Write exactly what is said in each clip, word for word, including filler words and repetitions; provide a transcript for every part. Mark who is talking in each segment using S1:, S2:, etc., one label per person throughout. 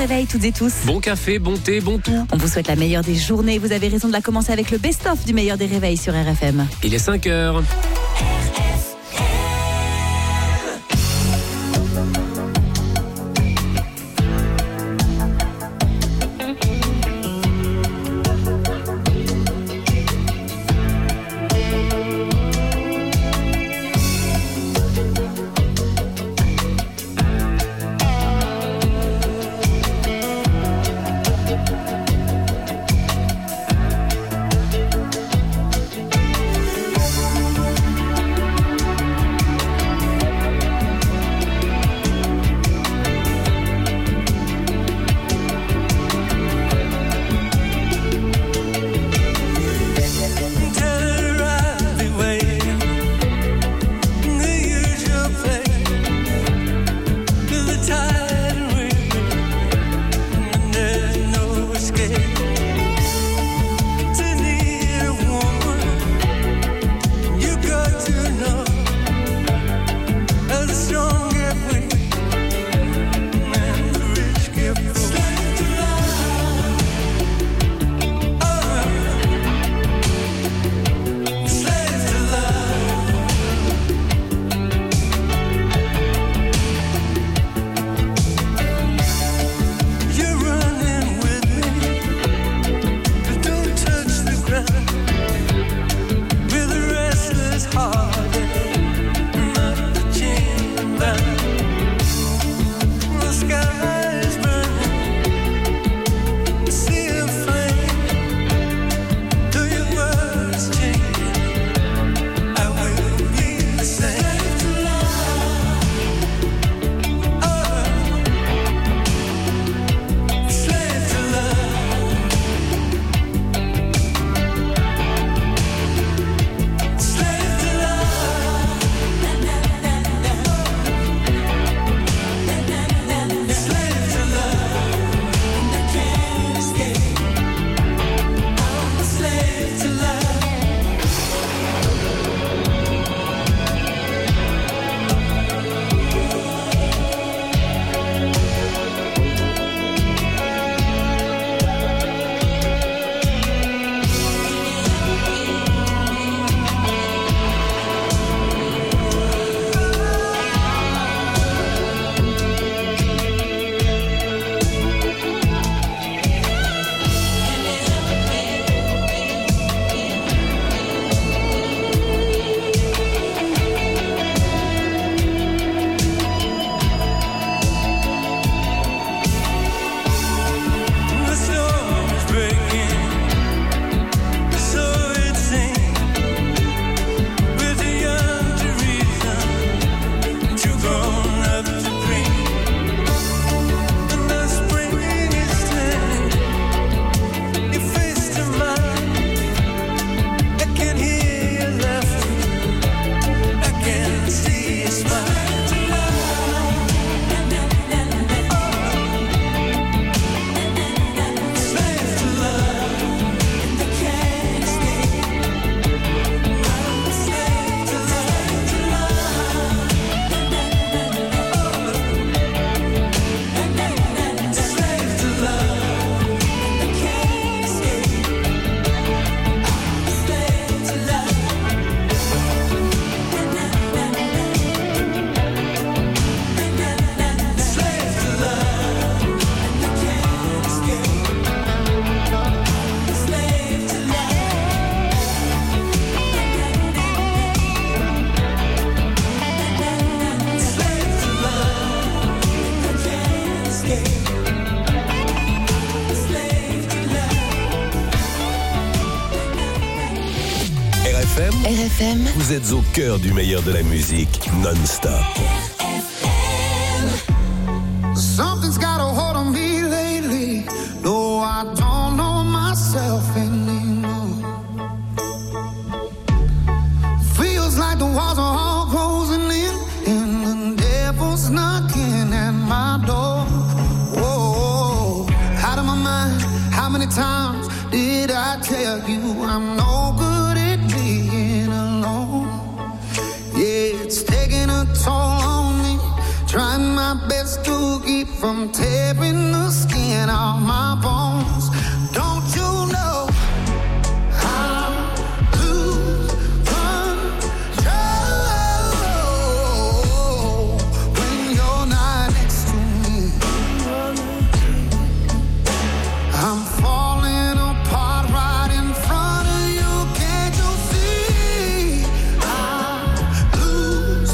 S1: réveil toutes et tous.
S2: Bon café, bon thé, bon tout.
S1: On vous souhaite la meilleure des journées. Vous avez raison de la commencer avec le best-of du meilleur des réveils sur R F M.
S2: Il est cinq heures.
S3: R F M, vous êtes au cœur du meilleur de la musique non-stop.
S4: Something's got a hold on me lately, though I don't know myself anymore. Feels like the walls are all closing in, and the devil's knocking at my door. Whoa, out of my mind, how many times did I tell you I'm no good at being alone? Yeah, it's taking a toll on me, trying my best to keep from tearing the skin all my bones. Don't you know I lose control when you're not next to me? I'm falling apart right in front of you. Can't you see? I lose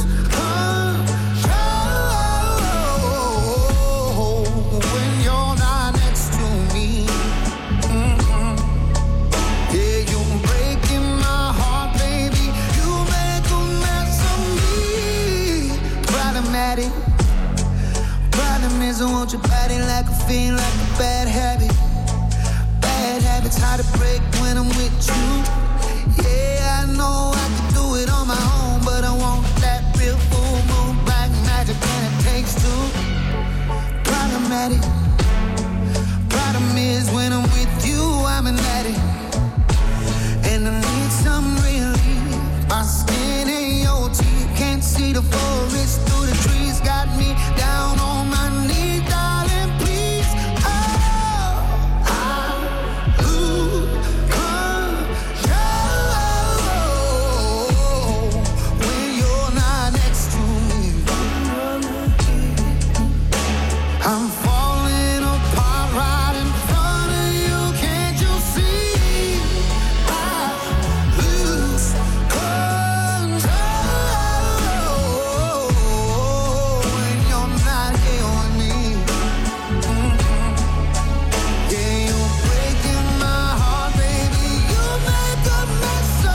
S4: control when you're not next to me. Mm-mm. Yeah, you're breaking my heart, baby. You make a mess of me. Problematic. Problem is, I want your body like a fiend, like a bad habit. Bad habits hard to break when I'm with you. Yeah, I know I can do it on my own, but I want that real full moon black magic, and it takes two. Problematic. Problem is, when I'm with you, I'm an addict, and I need some relief. My skin ain't your teeth, can't see the forest through the trees. Got me down on my knees, darling, please. Oh, I lose control when you're not next to me. I'm falling apart right in front of you. Can't you see? I lose control when you're not here with me. Mm-mm. Yeah, you're breaking my heart, baby. You make a mess of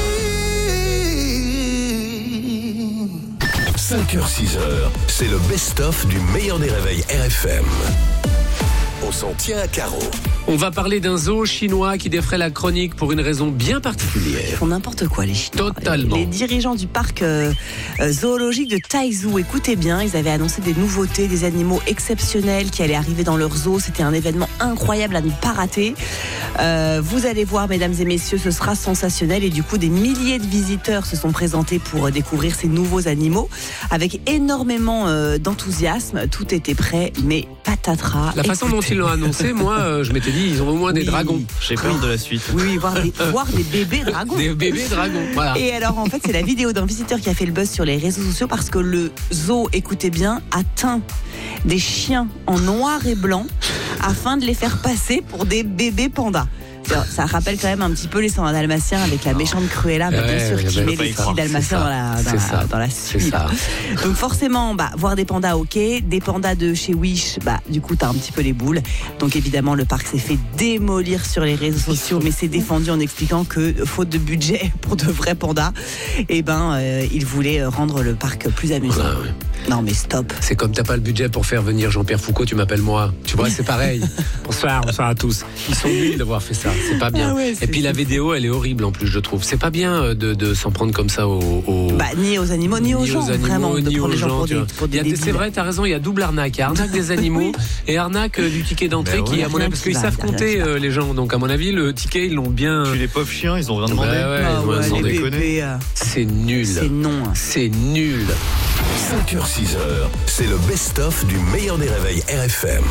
S4: me.
S3: cinq heures six heures, c'est le best-of du meilleur des réveils R F M. On s'en tient à carreau.
S2: On va parler d'un zoo chinois qui défraie la chronique pour une raison bien
S1: Ils
S2: particulière.
S1: font n'importe quoi, les Chinois.
S2: Totalement.
S1: Les dirigeants du parc euh, euh, zoologique de Taizhou, écoutez bien, ils avaient annoncé des nouveautés, des animaux exceptionnels qui allaient arriver dans leur zoo. C'était un événement incroyable à ne pas rater. Euh, vous allez voir, mesdames et messieurs, ce sera sensationnel. Et du coup, des milliers de visiteurs se sont présentés pour euh, découvrir ces nouveaux animaux avec énormément euh, d'enthousiasme. Tout était prêt, mais patatras.
S2: La façon dont
S1: Écoutez.
S2: ils l'ont annoncé, moi, euh, je m'étais dit, ils ont au moins des
S1: Oui.
S2: dragons.
S5: J'ai peur de la suite.
S1: Oui, oui, voir des, voir des bébés dragons.
S2: Des bébés dragons. Voilà.
S1: Et alors, en fait, c'est la vidéo d'un visiteur qui a fait le buzz sur les réseaux sociaux parce que le zoo, écoutez bien, a teint des chiens en noir et blanc afin de les faire passer pour des bébés pandas. Ça, ça rappelle quand même un petit peu les cent un dalmatiens avec la méchante Cruella, bah, bien
S2: Ouais,
S1: sûr,
S2: ouais,
S1: qui
S2: ouais,
S1: met
S2: faut y
S1: les six
S2: croire,
S1: dalmatiens
S2: c'est
S1: dans la,
S2: ça,
S1: dans,
S2: c'est
S1: la,
S2: ça,
S1: dans la
S2: c'est
S1: suite.
S2: ça.
S1: Donc forcément, bah, voir des pandas, ok. Des pandas de chez Wish, bah, du coup, t'as un petit peu les boules. Donc évidemment, le parc s'est fait démolir sur les réseaux sociaux, mais c'est défendu en expliquant que, faute de budget pour de vrais pandas, eh ben, euh, ils voulaient rendre le parc plus amusant.
S2: Voilà, ouais.
S1: Non mais stop.
S2: C'est comme t'as pas le budget pour faire venir Jean-Pierre Foucault, tu m'appelles moi. Tu vois, c'est pareil. Bonsoir, bonsoir à tous. Ils sont nuls d'avoir fait ça. C'est pas bien.
S1: Ah ouais,
S2: Et
S1: c'est-
S2: puis la vidéo, elle est horrible en plus, je trouve. C'est pas bien de, de s'en prendre comme ça aux, aux-
S1: Bah, ni aux animaux, ni aux gens,
S2: animaux,
S1: vraiment, de
S2: ni
S1: prendre
S2: aux
S1: les gens
S2: gens,
S1: pour
S2: tu
S1: des,
S2: vois.
S1: pour des
S2: Il y a des-
S1: débiles.
S2: C'est vrai, t'as raison, il y a double arnaque. Il y a arnaque des animaux et arnaque euh, du ticket d'entrée
S5: Ben
S2: qui,
S5: ouais.
S2: à mon avis,
S1: Rien
S2: parce
S1: qui
S2: qu'ils
S1: va,
S2: savent
S1: y a rien
S2: compter
S1: qui va.
S2: euh, les gens. Donc, à mon avis, le ticket, ils l'ont bien.
S5: Puis les pauvres chiens, ils ont rien demandé.
S2: Bah ouais,
S1: Ah
S2: ils ont
S1: ouais,
S2: raison
S1: les
S2: des-
S5: déconner.
S1: bébés, euh,
S2: C'est nul.
S1: c'est non.
S2: C'est nul.
S3: cinq heures six heures, c'est le best-of du meilleur des réveils R F M.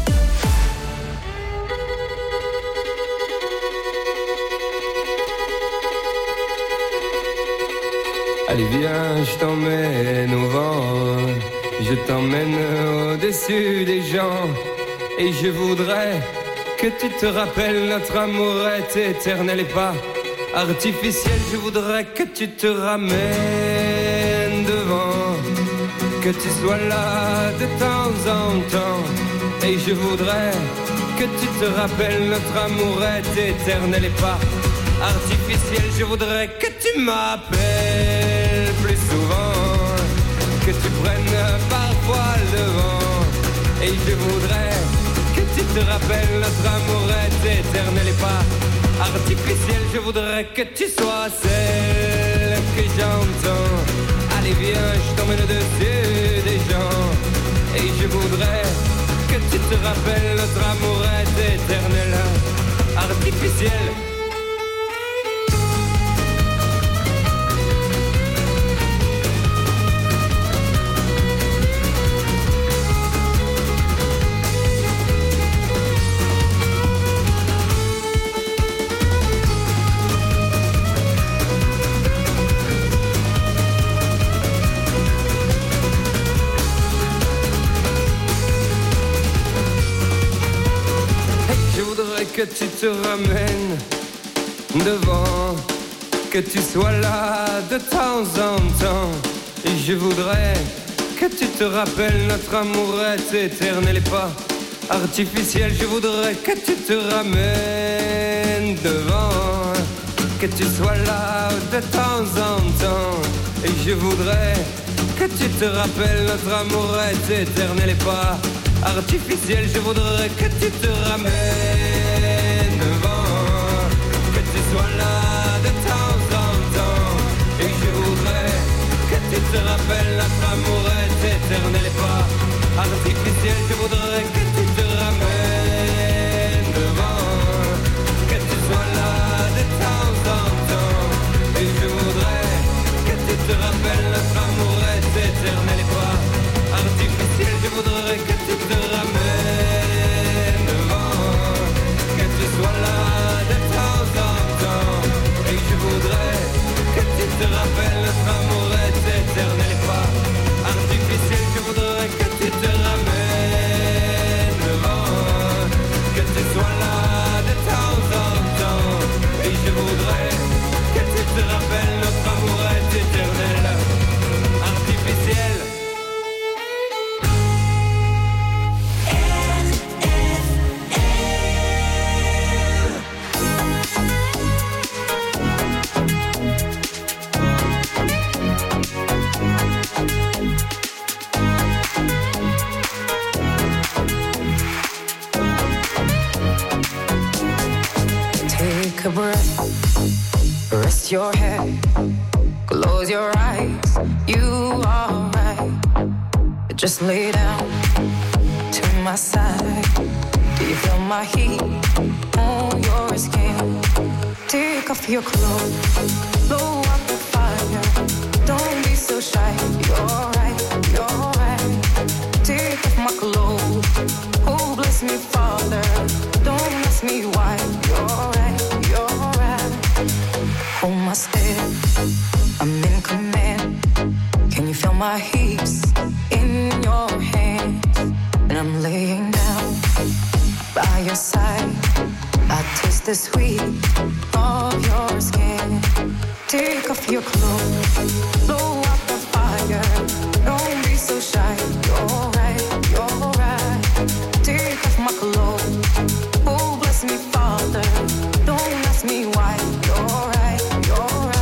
S6: Allez viens, je t'emmène au vent, je t'emmène au-dessus des gens, et je voudrais que tu te rappelles notre amour est éternel et pas artificiel. Je voudrais que tu te ramènes devant, que tu sois là de temps en temps, et je voudrais que tu te rappelles notre amour est éternel et pas artificiel. Je voudrais que tu m'appelles plus souvent, que tu prennes parfois le vent, et je voudrais que tu te rappelles notre amour est éternel et pas artificiel. Je voudrais que tu sois celle que j'entends. Allez viens, je t'emmène au-dessus des gens, et je voudrais que tu te rappelles notre amour est éternel, artificiel. tu te ramènes devant, que tu sois là de temps en temps. Et je voudrais que tu te rappelles notre amour est éternel et pas artificiel. Je voudrais que tu te ramènes devant, que tu sois là de temps en temps. Et je voudrais que tu te rappelles notre amour est éternel et pas artificiel. Je voudrais que tu te ramènes devant, que tu sois là de temps en temps. Et je voudrais que tu te rappelles notre amour est éternel et pas artificiel. Je voudrais que tu te ramènes devant, que tu sois là de temps en temps. Et je voudrais que tu te rappelles notre amour est éternel et pas artificiel. Je voudrais que tu te ramènes devant, que tu sois là de temps en temps. Et je voudrais que tu te rappelles notre amour est éternel et pas artificiel. Je voudrais que tu te ramènes devant, que tu sois là de temps en temps. Et je voudrais que tu te rappelles notre amour est éternel, artificiel.
S7: Take a breath, rest your head, close your eyes, you are right. Just lay down to my side. Do you feel my heat on your skin? Take off your clothes, blow up the fire. Don't be so shy, you're right, you're right. Take off my clothes, oh bless me Father. Don't ask me why, you're right, you're right. Hold my step, I'm in command. Can you feel my hips in your hands? And I'm laying down by your side. I taste the sweet of your skin. Take off your clothes, blow up the fire. Don't be so shy, you're right, you're right. Take off my clothes, oh bless me Father. Don't ask me why, you're right, you're right.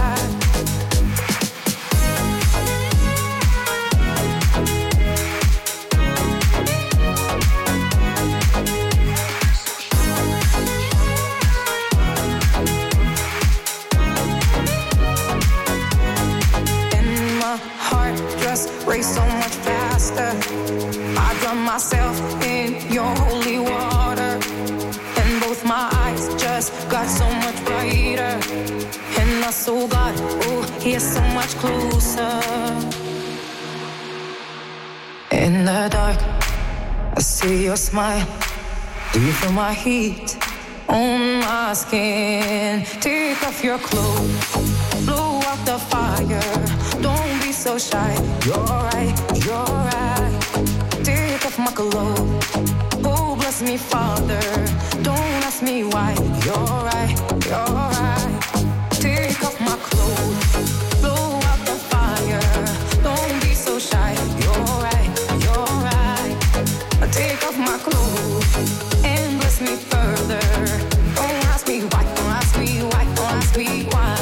S7: Race so much faster. I drown myself in your holy water, and both my eyes just got so much brighter. And I saw God, oh, He is so much closer. In the dark, I see your smile. Do you feel my heat on my skin? Take off your clothes, blow out the fire. Don't be so shy, you're right, you're right. Take off my clothes, oh bless me Father. Don't ask me why, you're right, you're right. Take off my clothes, blow out the fire. Don't be so shy, you're right, you're right. Take off my clothes and bless me further. Don't ask me why, don't ask me why, don't ask me why.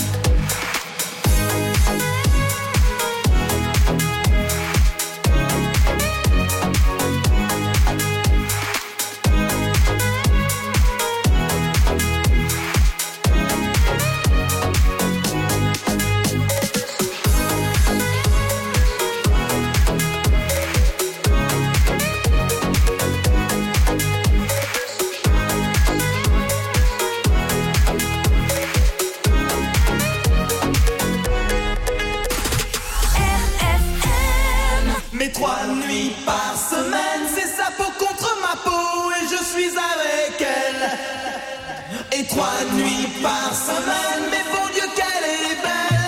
S8: Trois nuits par semaine, c'est sa peau contre ma peau et je suis avec elle. Et trois nuits par semaine, mais bon Dieu qu'elle est belle.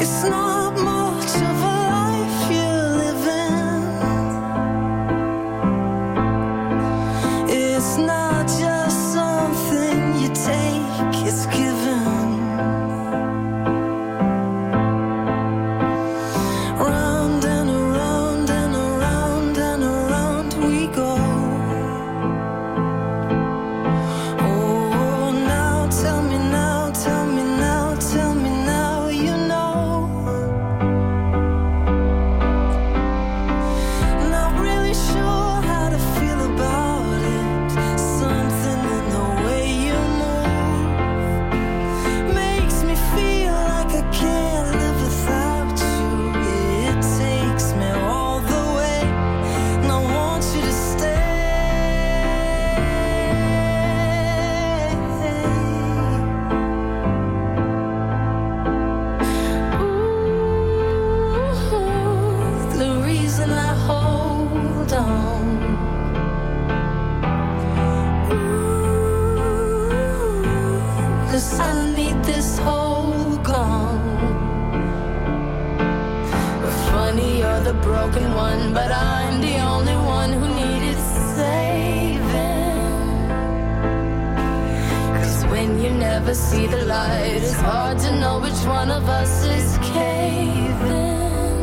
S4: It's not much of a life you live in. It's not just something you take, it's given. Round and around and around and around we go. Oh, now tell me now, tell me now, tell me now, you know. Not really sure how to feel about it. Something in the way you move makes me feel like I can't live without you. It takes me all the way, and I want you to stay. Ooh, the reason I hold on. Ooh, 'cause I need this whole gone. Funny, you're the broken one, but I'm the only one who needed saving. 'Cause when you never see the light, it's hard to know which one of us is caving.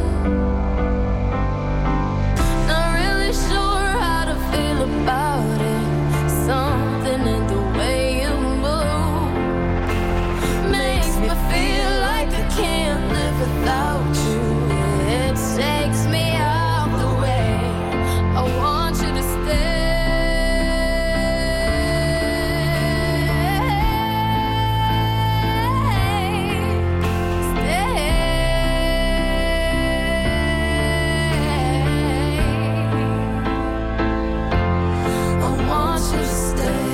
S4: Not really sure how to feel about it. Something in the way you move makes me feel like I can't live without you. It takes me out the way. I want you to stay. I want you to stay.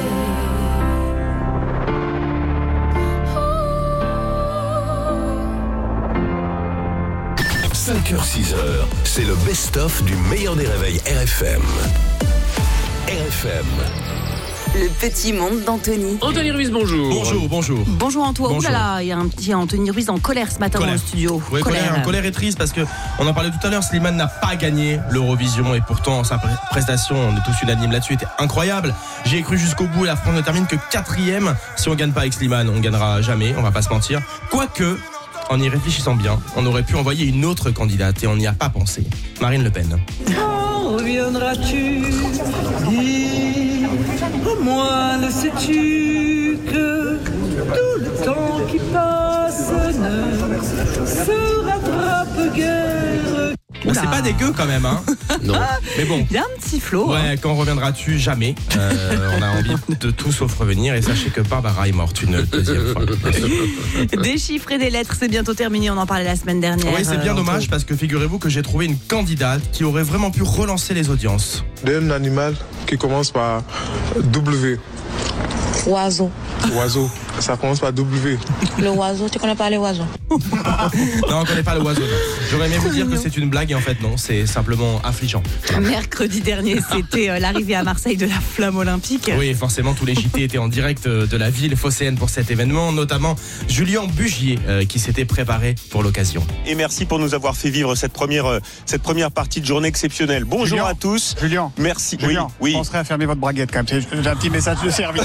S4: Ooh.
S3: cinq heures six heures, c'est le best-of du meilleur des réveils R F M. R F M.
S9: Le petit monde d'Anthony.
S2: Anthony Ruiz, bonjour.
S10: Bonjour, bonjour.
S1: Bonjour Antoine.
S10: Bonjour.
S1: Ouh là là, il y a un petit Anthony Ruiz en colère ce matin
S10: Colère.
S1: dans le studio.
S10: Oui, colère, colère et triste parce que on en parlait tout à l'heure. Slimane n'a pas gagné l'Eurovision et pourtant sa pré- prestation, on est tous unanimes là-dessus, était incroyable. J'ai cru jusqu'au bout et la France ne termine que quatrième. Si on gagne pas avec Slimane, on gagnera jamais. On va pas se mentir. Quoique, en y réfléchissant bien, on aurait pu envoyer une autre candidate et on n'y a pas pensé. Marine Le Pen.
S11: Quand reviendras-tu? Dis, au moins le sais-tu que tout le temps qui passe ne se rattrape guère.
S10: Bon, c'est pas dégueu quand même, hein.
S2: Non.
S10: Mais bon.
S1: Il y a un petit flow.
S10: Ouais, quand reviendras-tu? Jamais. Euh, on a envie de tout sauf revenir et sachez que Barbara est morte une deuxième fois.
S1: Des chiffres et des lettres, c'est bientôt terminé. On en parlait la semaine dernière.
S10: Oui, c'est bien
S1: euh,
S10: dommage parce que figurez-vous que j'ai trouvé une candidate qui aurait vraiment pu relancer les audiences.
S12: D'un animal qui commence par W.
S13: Oiseau.
S12: Oiseau. Ça commence par W.
S13: Le oiseau, tu connais pas les oiseaux?
S10: Non, on connaît pas le oiseau. Non. J'aurais aimé vous dire que c'est une blague et en fait non, c'est simplement affligeant.
S1: Mercredi dernier, c'était euh, l'arrivée à Marseille de la flamme olympique.
S10: Oui, forcément, tous les J T étaient en direct euh, de la ville phocéenne pour cet événement, notamment Julien Bugier euh, qui s'était préparé pour l'occasion.
S14: Et merci pour nous avoir fait vivre cette première, euh, cette première partie de journée exceptionnelle. Bonjour
S15: Julien,
S14: à tous.
S15: Julien.
S14: Merci.
S15: Julien,
S14: oui, oui.
S15: penserez à fermer votre braguette quand même. J'ai un petit message de service.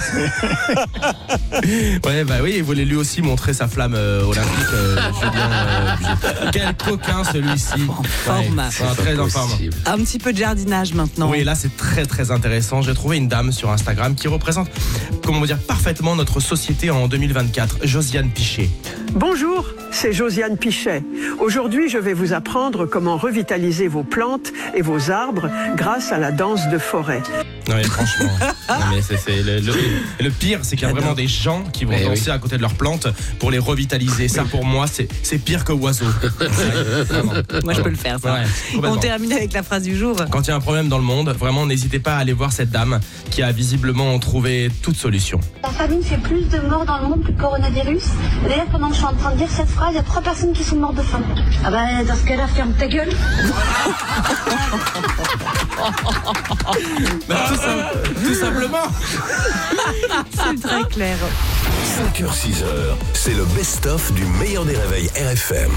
S10: Ouais, bah oui, il voulait lui aussi montrer sa flamme euh, olympique, euh, Julien euh, Bugier. Quel coquin celui-ci.
S1: En forme.
S10: Ouais, c'est très en forme.
S1: Un petit peu de jardinage maintenant.
S10: Oui, là c'est très très intéressant. J'ai trouvé une dame sur Instagram qui représente, comment dire, parfaitement notre société en deux mille vingt-quatre. Josiane Pichet.
S16: Bonjour, c'est Josiane Pichet. Aujourd'hui, je vais vous apprendre comment revitaliser vos plantes et vos arbres grâce à la danse de forêt.
S10: Non mais franchement, non, mais c'est, c'est le, le, le pire, c'est qu'il y a vraiment des gens qui vont
S2: mais
S10: danser
S2: oui.
S10: à côté de leurs plantes pour les revitaliser. Ça pour moi, c'est, c'est pire que oiseau. Ouais,
S1: Moi je peux le faire ça.
S10: Ouais,
S1: On termine avec la phrase du jour.
S10: Quand il y a un problème dans le monde, vraiment n'hésitez pas à aller voir cette dame qui a visiblement trouvé toute solution.
S17: La famine fait plus de morts dans le monde que le coronavirus. D'ailleurs, pendant que je suis en train de dire cette phrase, il y a trois personnes qui sont mortes de faim. Ah bah, dans ce cas-là, ferme ta gueule.
S10: Bah, tout, sim- tout simplement.
S1: C'est très clair. R.
S3: cinq heures six heures, c'est le best-of du meilleur des réveils R F M.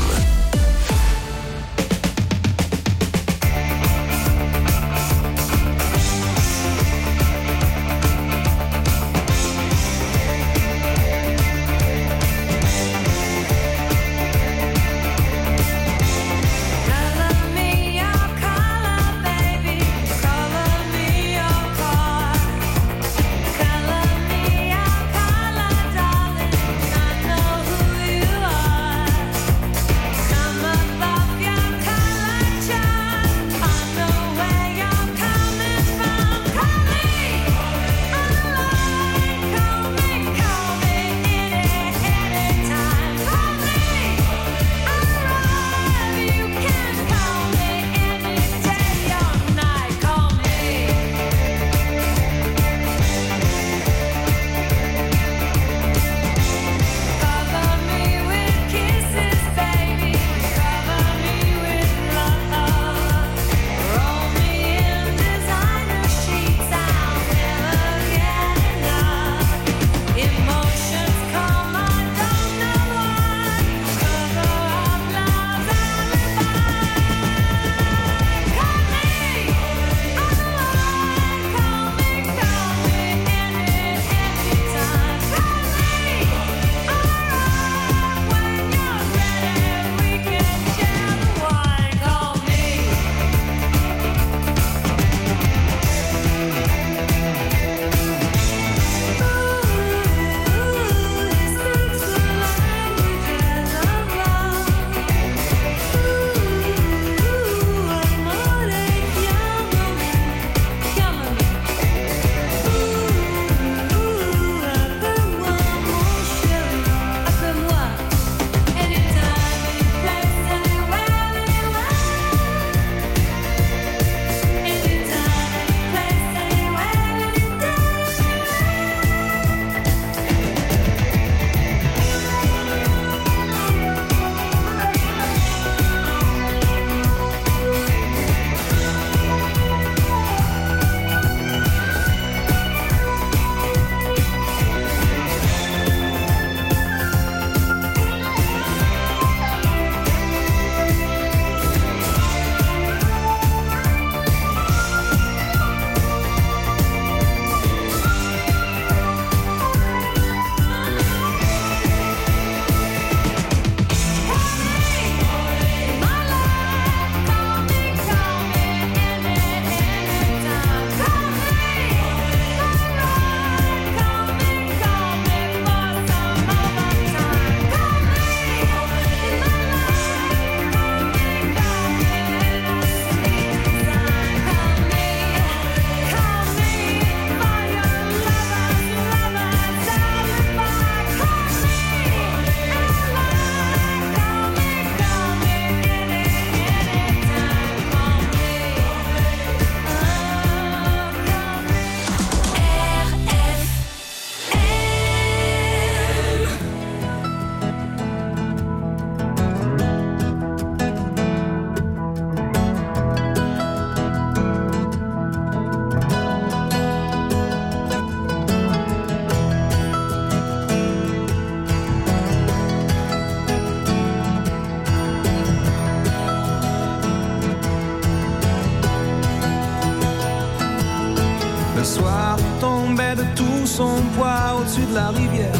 S18: son poids au-dessus de la rivière.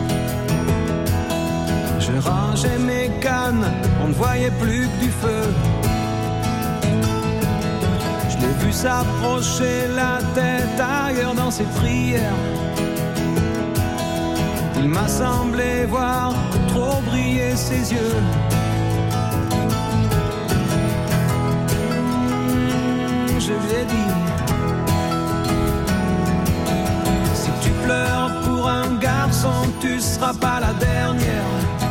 S18: Je rangeais mes cannes, on ne voyait plus que du feu. Je l'ai vu s'approcher, la tête ailleurs dans ses prières. Il m'a semblé voir trop briller ses yeux. Je lui ai dit: si tu pleures pour un garçon, tu seras pas la dernière.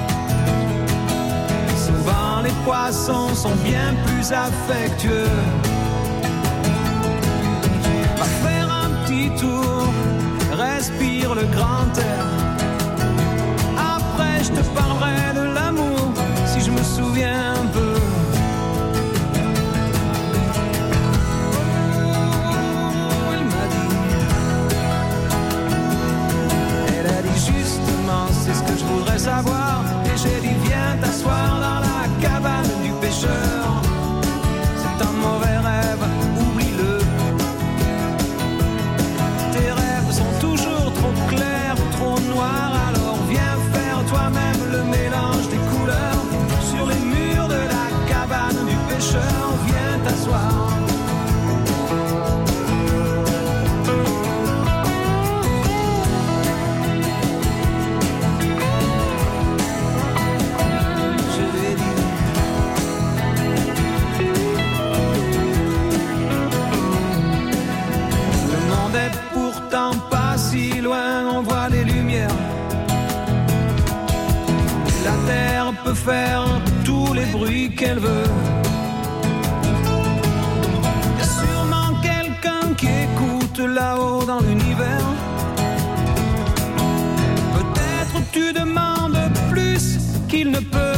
S18: Souvent les poissons sont bien plus affectueux. Va faire un petit tour, respire le grand air. Après je te parlerai de l'amour, si je me souviens un peu. bruits qu'elle veut. Y a sûrement quelqu'un qui écoute là-haut dans l'univers. Peut-être tu demandes plus qu'il ne peut.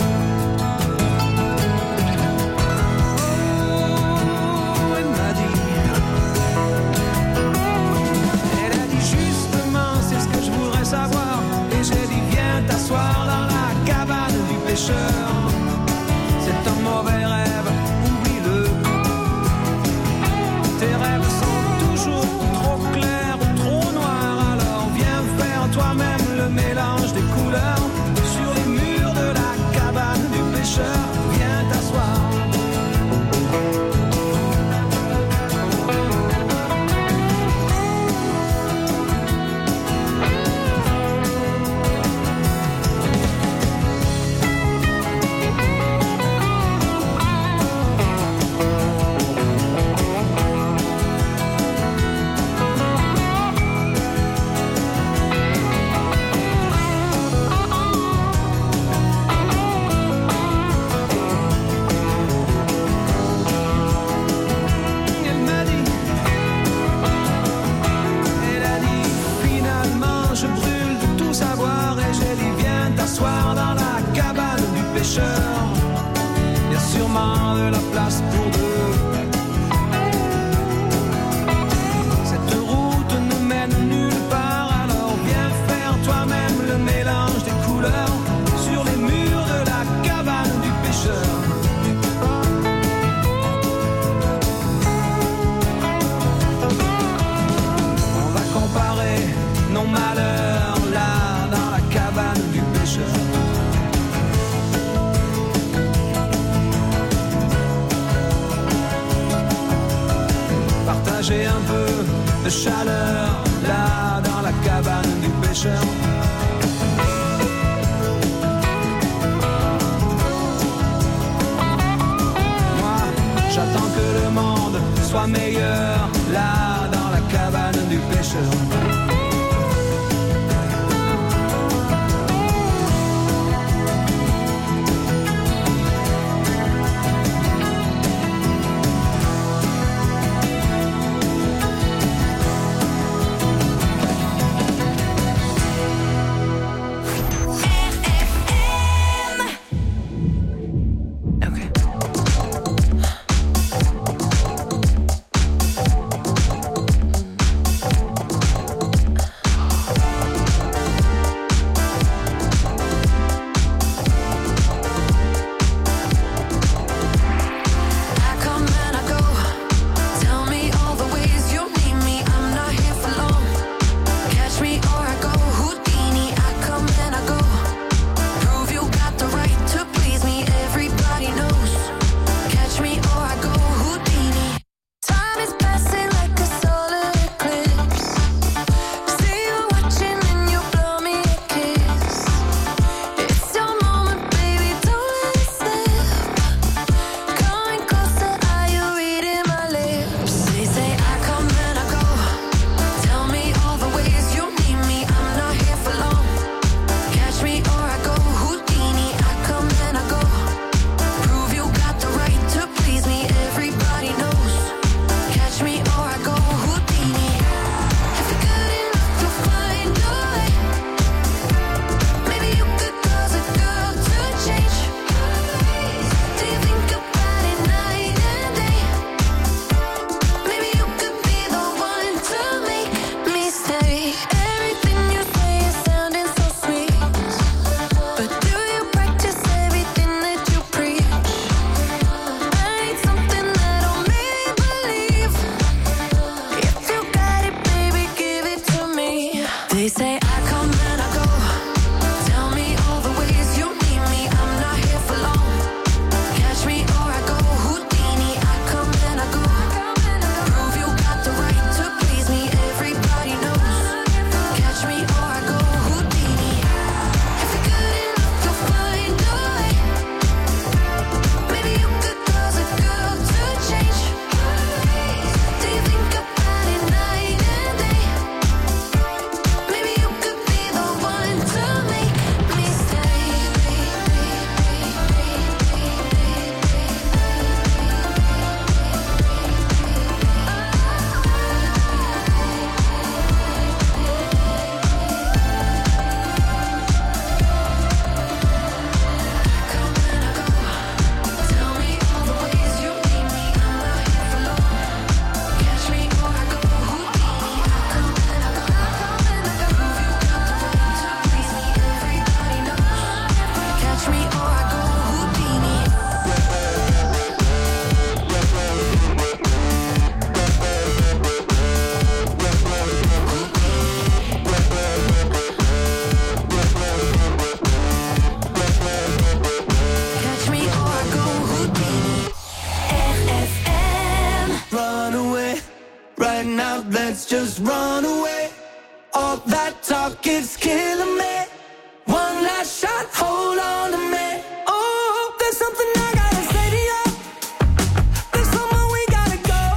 S18: Savoir. Et j'ai dit viens t'asseoir dans la cabane du pêcheur. C'est un mauvais rêve, oublie-le. Tes rêves sont toujours trop clairs ou trop noirs. Alors viens faire toi-même le mélange des couleurs. Sur les murs de la cabane du pêcheur, viens t'asseoir. Dans la cabane du pêcheur, y a sûrement de la place pour deux. Cette route ne mène nulle part, alors viens faire toi-même le mélange des couleurs sur les murs de la cabane du pêcheur. On va comparer nos malheurs là dans la cabane du pêcheur. Partager un peu de chaleur là dans la cabane du pêcheur. Moi, j'attends que le monde soit meilleur là dans la cabane du pêcheur.
S8: now, let's just run away. All that talk is killing me. One last shot, hold on to me. Oh, there's something I gotta say to you. There's somewhere we gotta go.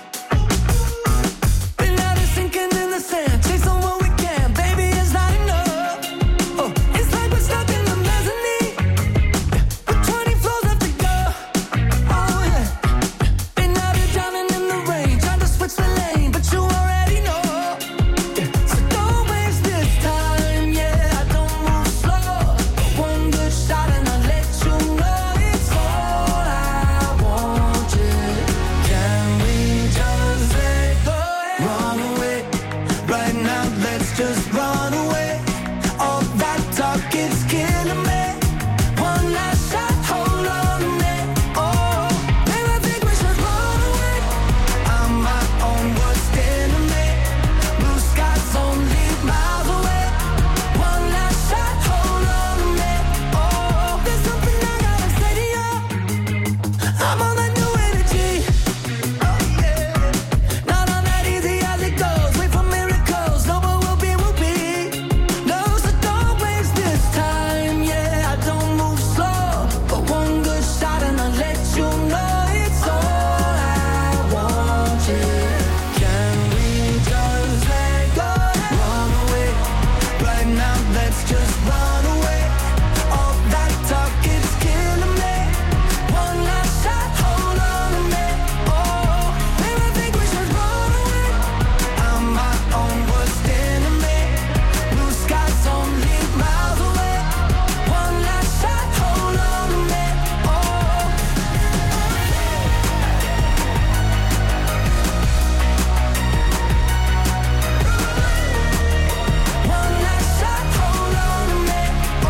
S8: Been out of sinking in the sand, chasing what we can, baby, it's not enough. Oh, it's like we're stuck in the mezzanine with twenty floors left to go. Oh yeah, been out of drowning in the rain, trying to switch the lane, but you already know. So don't waste this time, yeah. I don't move slow. One good shot and I'll let you know it's all I want. Yeah. Can we just let go? Run away right now. Let's just run away. All that talk is killing me. One last shot, hold on to me. Oh, maybe I think we should run away. I'm my own worst enemy. Blue skies only miles away. One last shot, hold on to me. Oh, there's something I gotta say to you. I'm on that new energy. Oh yeah, not on that easy as it goes. Wait for miracles. No, but we'll be, we'll be. No, so don't waste this time. Yeah, I don't move slow, but one good shot and I'll let you know it's all I want. Yeah, can we just let go? Run away right now. Let's just run away. All that talk is killing me. One last shot, hold on to me. Oh, maybe I think we should run away. I'm my own worst enemy. Blue skies only miles away. One last shot, hold on to me. Oh, one last shot, hold on to me. Oh,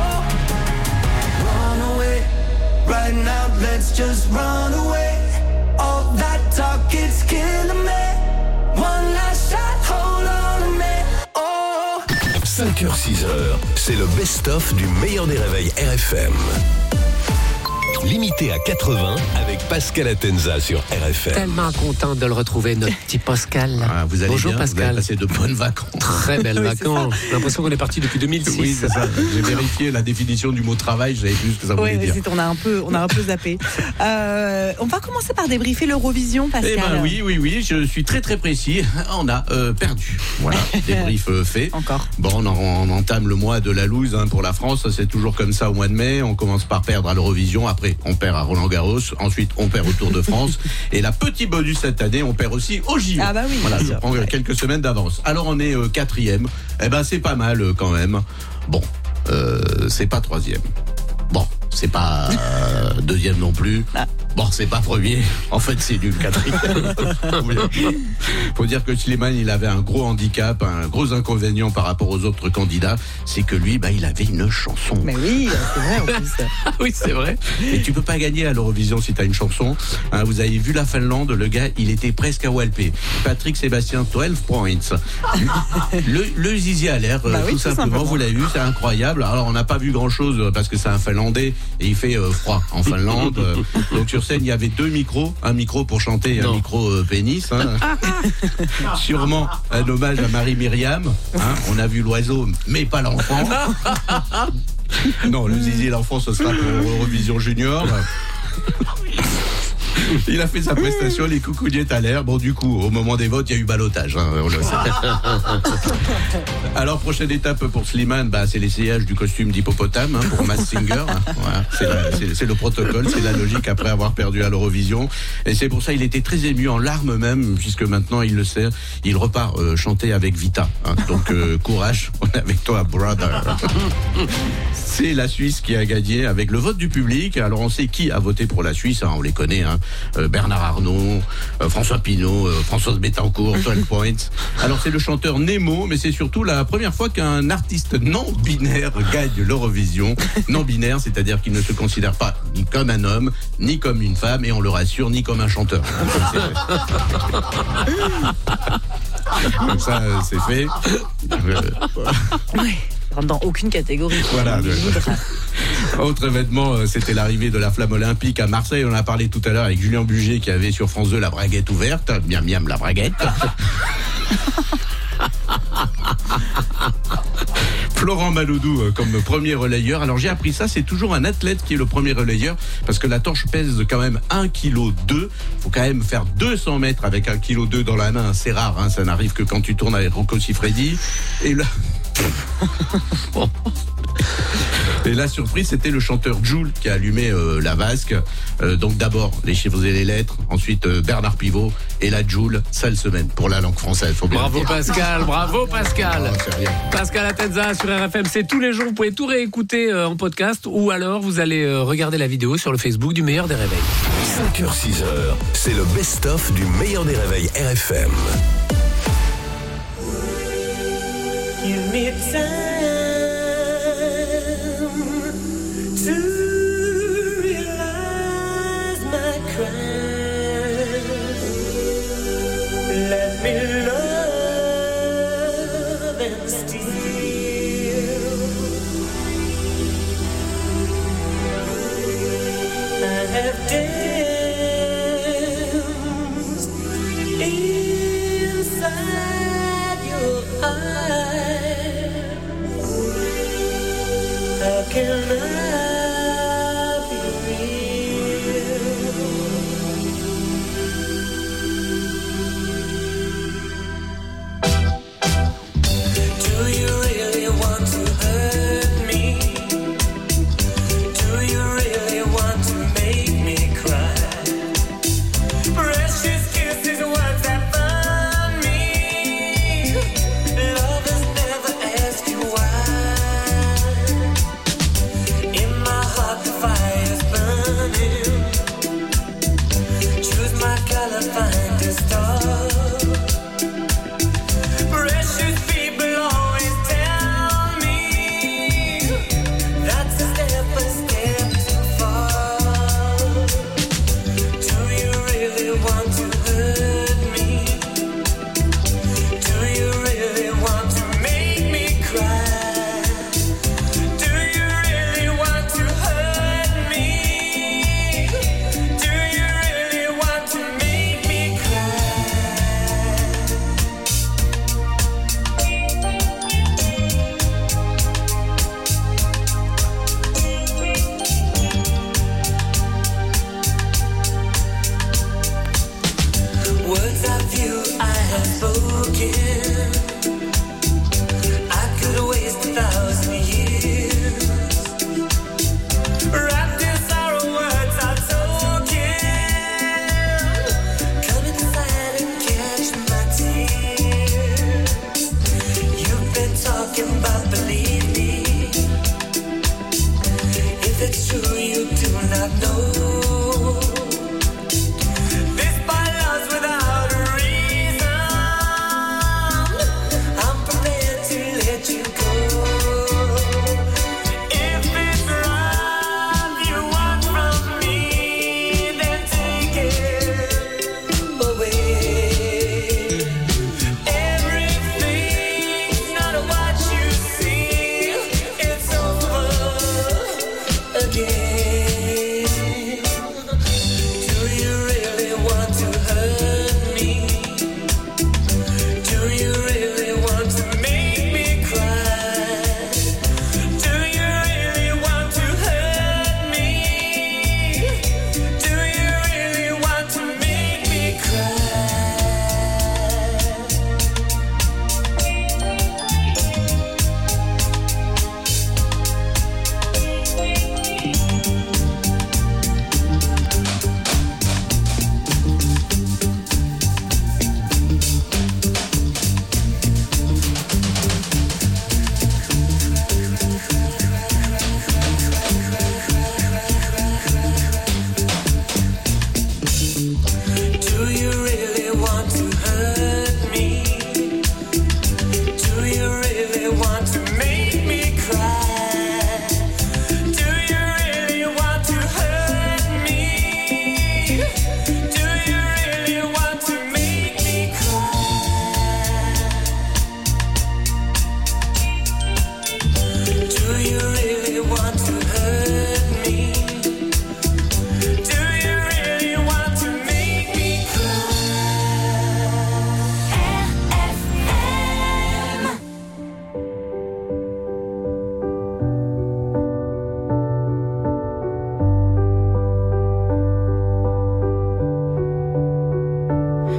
S8: run away right now. Let's just run away. All that talk is killing me. One last shot, hold on to me. Oh.
S3: cinq heures six heures, c'est le best-of du meilleur des réveils R F M. Limité à quatre-vingts avec Pascal Atenza sur R F M.
S2: Tellement content de le retrouver, notre petit Pascal.
S19: Ah, vous allez
S2: Bonjour
S19: bien,
S2: Pascal.
S19: vous avez passé de bonnes vacances.
S2: Très belles
S19: Oui,
S2: vacances. J'ai l'impression qu'on est parti depuis deux mille six.
S19: Oui, c'est ça. J'ai vérifié la définition du mot travail, je savais plus ce que ça voulait
S1: Ouais,
S19: dire.
S1: c'est- on a un peu, on a un peu zappé. Euh, on va commencer par débriefer l'Eurovision, Pascal.
S19: Eh ben oui, oui, oui, je suis très très précis. On a euh, perdu. Voilà, débrief euh, fait.
S1: Encore.
S19: Bon, on, en- on entame le mois de la loose hein, pour la France. C'est toujours comme ça au mois de mai. On commence par perdre à l'Eurovision. Après, on perd à Roland-Garros. Ensuite, on perd au Tour de France. Et la petite bonus cette année, on perd aussi au J O.
S1: Ah bah oui.
S19: Voilà,
S1: Bien
S19: ça
S1: sûr.
S19: prend euh, quelques semaines d'avance. Alors, on est euh, quatrième. Eh ben, c'est pas mal euh, quand même. Bon, euh, c'est pas troisième. Bon, c'est pas euh, deuxième non plus. Bon, c'est pas premier. En fait, c'est nul, quatrième. Faut dire que Slimane, il avait un gros handicap, un gros inconvénient par rapport aux autres candidats. C'est que lui, bah, il avait une chanson.
S1: Mais oui, c'est vrai en plus.
S19: Oui, c'est vrai. Et tu peux pas gagner à l'Eurovision si t'as une chanson. Hein, vous avez vu la Finlande, le gars, il était presque à Walpé. Patrick Sébastien, douze points. Le, le Zizi a l'air,
S1: Bah oui,
S19: tout,
S1: tout
S19: simplement,
S1: simplement.
S19: vous l'avez vu, c'est incroyable. Alors, on n'a pas vu grand chose parce que c'est un Finlandais et il fait euh, froid en Finlande. Euh, Donc, sur scène, il y avait deux micros, un micro pour chanter et un micro euh, pénis. Hein. Sûrement un hommage à Marie-Myriam. Hein. On a vu l'oiseau, mais pas l'enfant. Non, le Zizi et l'enfant, ce sera pour Eurovision Junior. Il a fait sa prestation, les coucougnettes à l'air. Bon, du coup, au moment des votes, il y a eu ballottage. Hein, on le sait. Alors, prochaine étape pour Slimane, bah, c'est l'essayage du costume d'hippopotame hein, pour Masked Singer. Hein. Voilà, c'est, la- c'est- c'est le protocole, c'est la logique après avoir perdu à l'Eurovision. Et c'est pour ça il était très ému, en larmes même, puisque maintenant il le sait, il repart euh, chanter avec Vita. Hein. Donc, euh, courage, on est avec toi, brother. C'est la Suisse qui a gagné avec le vote du public. Alors on sait qui a voté pour la Suisse, hein, on les connaît, hein. Euh, Bernard Arnault, euh, François Pinault, euh, Françoise Bettencourt, douze points. Alors c'est le chanteur Nemo, mais c'est surtout la première fois qu'un artiste non binaire gagne l'Eurovision. Non binaire, c'est-à-dire qu'il ne se considère pas ni comme un homme, ni comme une femme, et on le rassure, ni comme un chanteur. Donc ça, euh, c'est fait. Euh,
S1: Ouais. rentre dans aucune catégorie.
S19: Voilà. Autre événement, euh, c'était l'arrivée de la flamme olympique à Marseille. On en a parlé tout à l'heure avec Julien Buget qui avait sur France deux la braguette ouverte. Miam miam la braguette. Florent Maloudou euh, comme premier relayeur. Alors j'ai appris ça, c'est toujours un athlète qui est le premier relayeur parce que la torche pèse quand même un virgule deux kilos. Faut quand même faire deux cents mètres avec un virgule deux kilos dans la main. C'est rare, hein, ça n'arrive que quand tu tournes avec Rocco Siffredi. Et là... Et la surprise, c'était le chanteur Jul qui a allumé euh, la vasque. Euh, donc d'abord les chiffres et les lettres, ensuite euh, Bernard Pivot et la Jul, sale semaine pour la langue française. Faut bien
S2: bravo
S19: le dire.
S2: Pascal, bravo Pascal.
S19: Oh, c'est rien.
S2: Pascal Atenza sur R F M, c'est tous les jours. Vous pouvez tout réécouter euh, en podcast ou alors vous allez euh, regarder la vidéo sur le Facebook du Meilleur des Réveils.
S3: cinq heures six heures, c'est le best-of du Meilleur des Réveils R F M.
S8: Give me time to realize my crime. Let me love and steal. I have danced inside your eyes. How can I be real? Do you really want to hurt me? Do you really want to make me cry? Precious kisses, words that burn me. Lovers never ask you why. In my heart the fire's burning. Choose my color, find a star. Precious people always tell me that's a step, a step too far. Do you really want to hurt me? Do you really want to make me cry? Do you really want to hurt me? Do you really want to make me cry? Words of you I have spoken. I could waste a thousand years. Wrapped in sorrow, words are token. Come inside and catch my tears. You've been talking about believe me. If it's true, you do not know. This by love's without a reason. I'm prepared to let you go. If it's love you want from me, then take it away. Everything's not what you see. It's over again.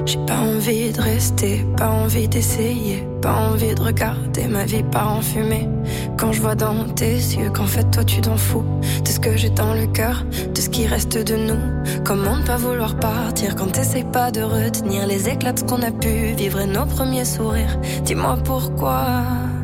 S7: J'ai pas envie de rester, pas envie d'essayer, pas envie de regarder ma vie part en fumée. Quand je vois dans tes yeux qu'en fait toi tu t'en fous de ce que j'ai dans le cœur, de ce qui reste de nous. Comment ne pas vouloir partir quand t'essayes pas de retenir les éclats de ce qu'on a pu vivre et nos premiers sourires. Dis-moi pourquoi.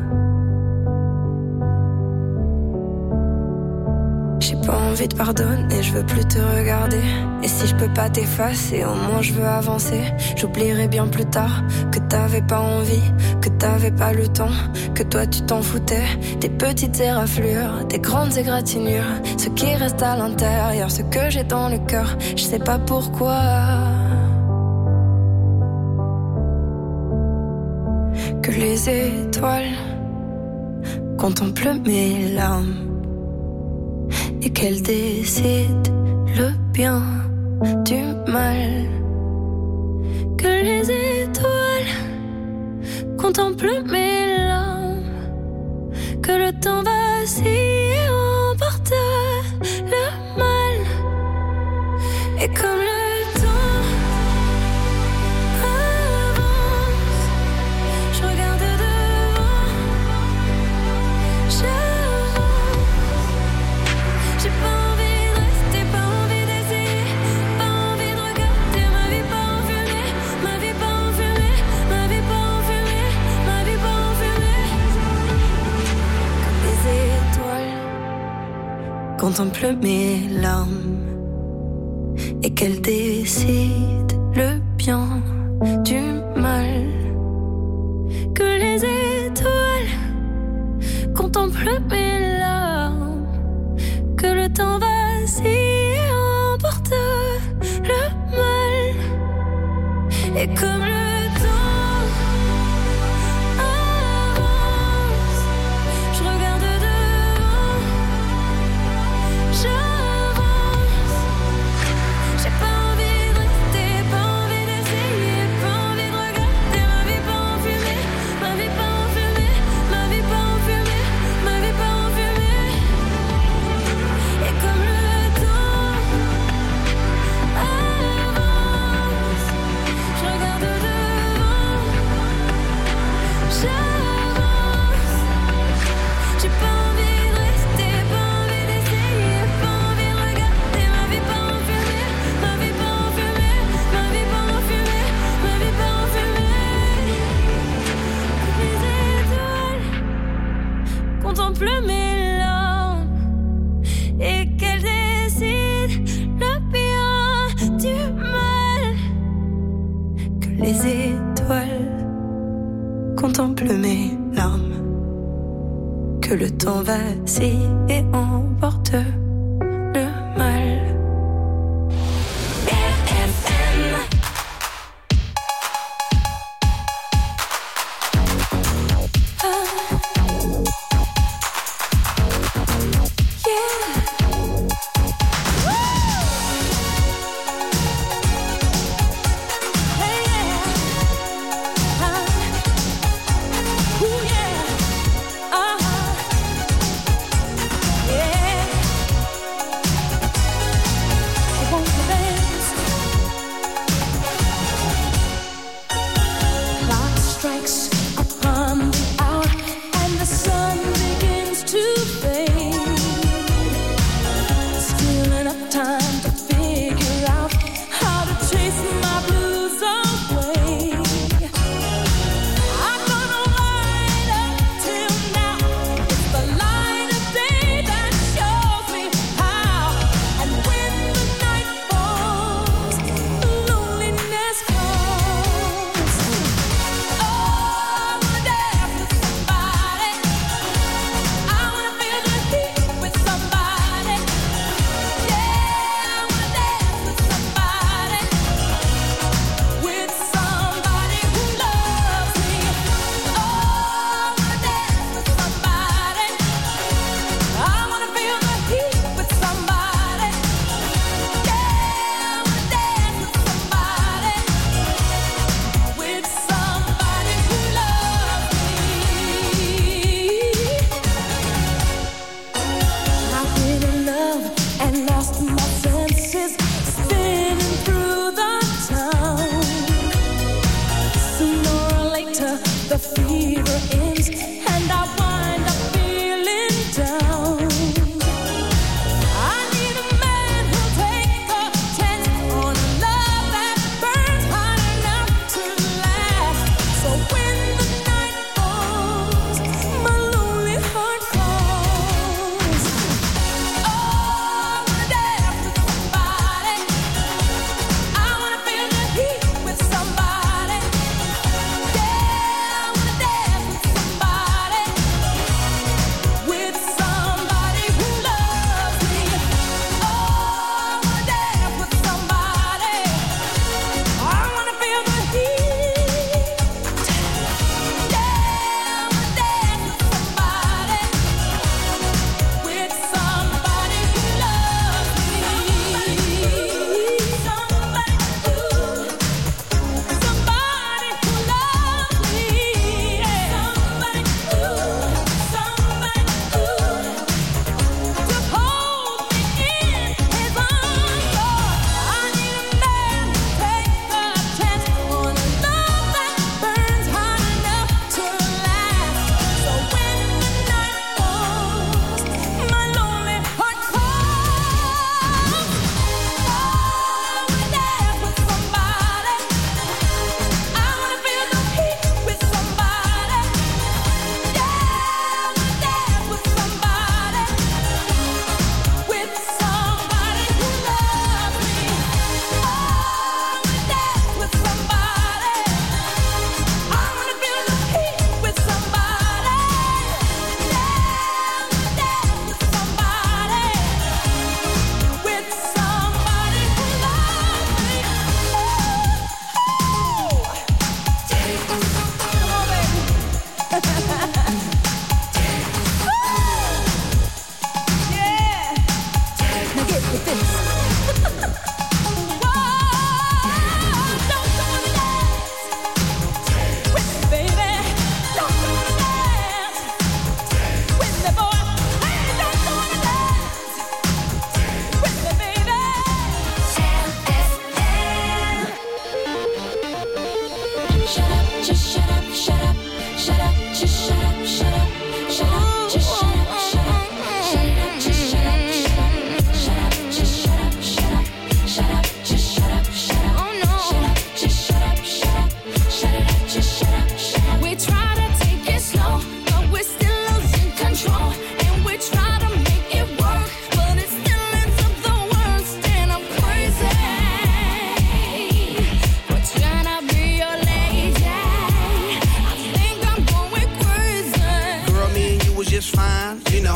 S7: J'ai pas envie de pardonner, je veux plus te regarder. Et si je peux pas t'effacer, au moins je veux avancer. J'oublierai bien plus tard que t'avais pas envie, que t'avais pas le temps, que toi tu t'en foutais. Des petites éraflures, des grandes égratignures, ce qui reste à l'intérieur, ce que j'ai dans le cœur, je sais pas pourquoi. Que les étoiles contemplent mes larmes et qu'elle décide le bien du mal. Que les étoiles contemplent mes larmes, que le temps vacille et emporte le mal. Et comme le temps avance, je regarde devant, j'avance. J'ai pas envie de rester, pas envie d'essayer, pas envie de regarder ma vie pas en fumée, ma vie pas en fumée, ma vie pas en fumée, ma vie pas en fumée. Comme les étoiles contemplent mes larmes et qu'elles décident le bien du mal. Que les étoiles contemplent mes larmes, que le temps vacille et emporte le mal. Et comme le temps avance, je regarde devant, j'avance. J'ai pas envie de rester, pas envie d'essayer, pas envie de regarder ma vie pas en fumée, ma vie pas en fumée, ma vie pas en fumée, ma vie pas en fumée. Et comme le temps avance, je regarde devant, j'avance. J'ai pas envie de rester, pas envie d'essayer, pas envie de regarder ma vie pas en fumée, ma vie pas en fumée, ma vie pas en fumée, ma vie pas en fumée. Les étoiles contemplent mes larmes et qu'elles décident le bien du mal. Que les étoiles contemplent mes larmes, que le temps vacille et emporte le mal. R F M. Yeah.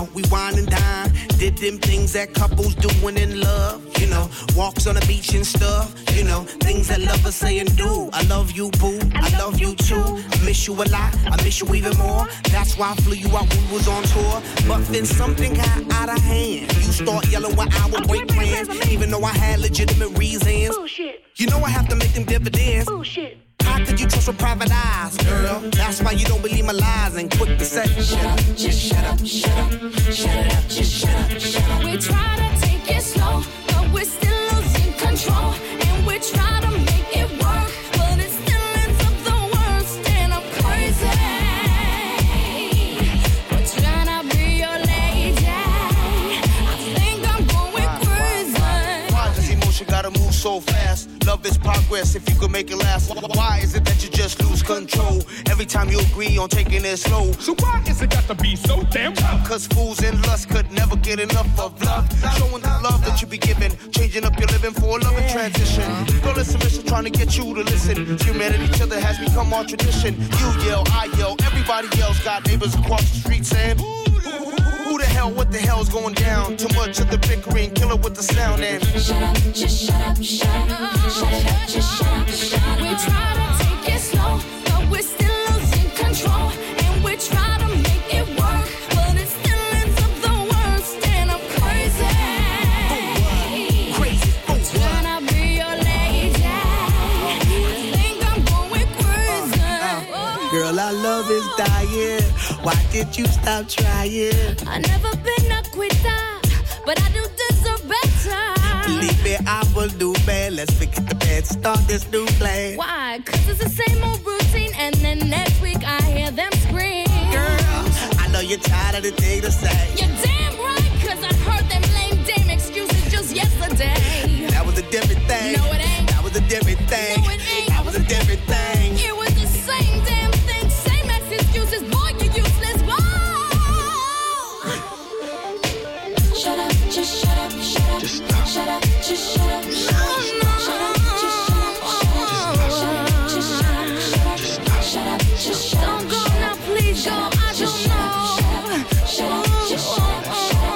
S20: know, we wine and dine. Did them things that couples doing in love. You know, walks on the beach and stuff. You know, things that lovers say and do. I love you, boo. I love you too. I miss you a lot. I miss you even more. That's why I flew you out when we was on tour. But then something got out of hand. You start yelling when I would break plans, even though I had legitimate reasons. Bullshit. You know I have to make them dividends. Bullshit. How could you trust with private eyes, girl? That's why you don't believe my lies and quick to say, shut up, just shut up, shut up, shut it up, just shut up, shut up.
S21: We try to take it slow, but we're still losing control, and we try to make it work, but it still ends up the worst, and I'm crazy. We're trying to be your lady. I think I'm going crazy.
S20: Why does emotion gotta move so fast? Love is progress if you could make it last. Why is it that you just lose control every time you agree on taking it slow? So why is it got to be so damn tough? Cause fools and lust could never get enough of love. Showing the love that you be giving, changing up your living for a loving transition. Girl, listen, listen, trying to get you to listen. Humanity, each other has become our tradition. You yell, I yell, everybody yells. Got neighbors across the street saying, who the hell, what the hell's going down? Too much of the bickering, kill it with the sound and
S21: shut up, just shut up, shut up, shut it up, just shut up, shut up. We try to take it slow, but we're still losing control, and we try to make it work, but it still ends up the worst, and I'm crazy. Crazy, I'm trying to be your lady. I think I'm going crazy.
S20: girl, our love is dying. Why did you stop trying?
S21: I've never been a quitter, but I do deserve better.
S20: Believe me, I will do bad. Let's forget the bad, start this new plan.
S21: Why? Cause it's the same old routine, and then next week I hear them scream.
S20: Girl, I know you're tired of the thing to say.
S21: You're damn right, cause I heard them lame dame excuses just yesterday.
S20: That was a different thing.
S21: No, it ain't.
S20: That was a different thing.
S21: No, it ain't.
S20: That was a different thing.
S21: It was the same damn thing, same ex excuses. Boy, you useless. Whoa. Shut up, just shut up, shut up. Just stop. Shut up, just shut up. Shut up, shut up, just shut up. Shut up, just shut up. Shut up, just shut up. Don't go now, please go. I don't know. Shut up, just shut up.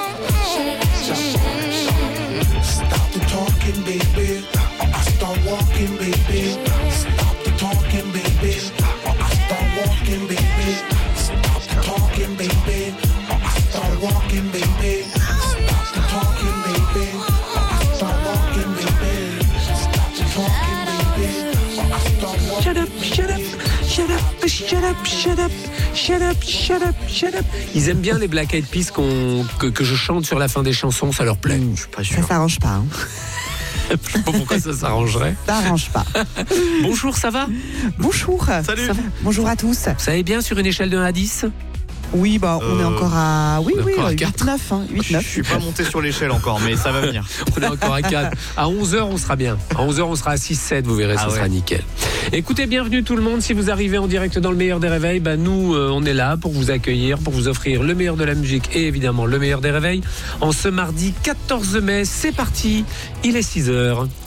S22: Stop the talking, baby. Or I start walking, baby. Stop the talking, baby. Or I start walking, baby. Stop the talking, baby. Or I start walking, baby. Stop the talking, baby. Or I start walking, baby. Stop the talking, baby. Or I start walking.
S2: Shut up, shut up, shut up, shut up, shut up, shut up, shut up, shut up. Ils aiment bien les Black Eyed Peas qu'on, que, que je chante sur la fin des chansons, ça leur plaît.
S1: Mmh,
S2: je suis pas sûr.
S1: Ça s'arrange pas. Hein.
S2: Je sais pas pourquoi ça s'arrangerait.
S1: Ça arrange pas.
S2: Bonjour, ça va?
S1: Bonjour.
S2: Salut.
S1: Ça va. Bonjour à tous.
S2: Ça allait bien sur une échelle de un à dix?
S1: Oui, bah, on
S5: Euh,
S1: est encore à. Oui,
S5: on est
S1: oui,
S5: encore à
S1: huit neuf. Hein, huit neuf.
S5: Je suis pas monté sur l'échelle encore, mais ça va venir.
S2: On est encore à quatre. À onze heures, on sera bien. À onze heures, on sera à six sept, vous verrez,
S5: Ah
S2: ça
S5: ouais.
S2: sera nickel. Écoutez, bienvenue tout le monde. Si vous arrivez en direct dans le meilleur des réveils, bah, nous, euh, on est là pour vous accueillir, pour vous offrir le meilleur de la musique et évidemment le meilleur des réveils. En ce mardi quatorze mai, c'est parti. Il est six heures.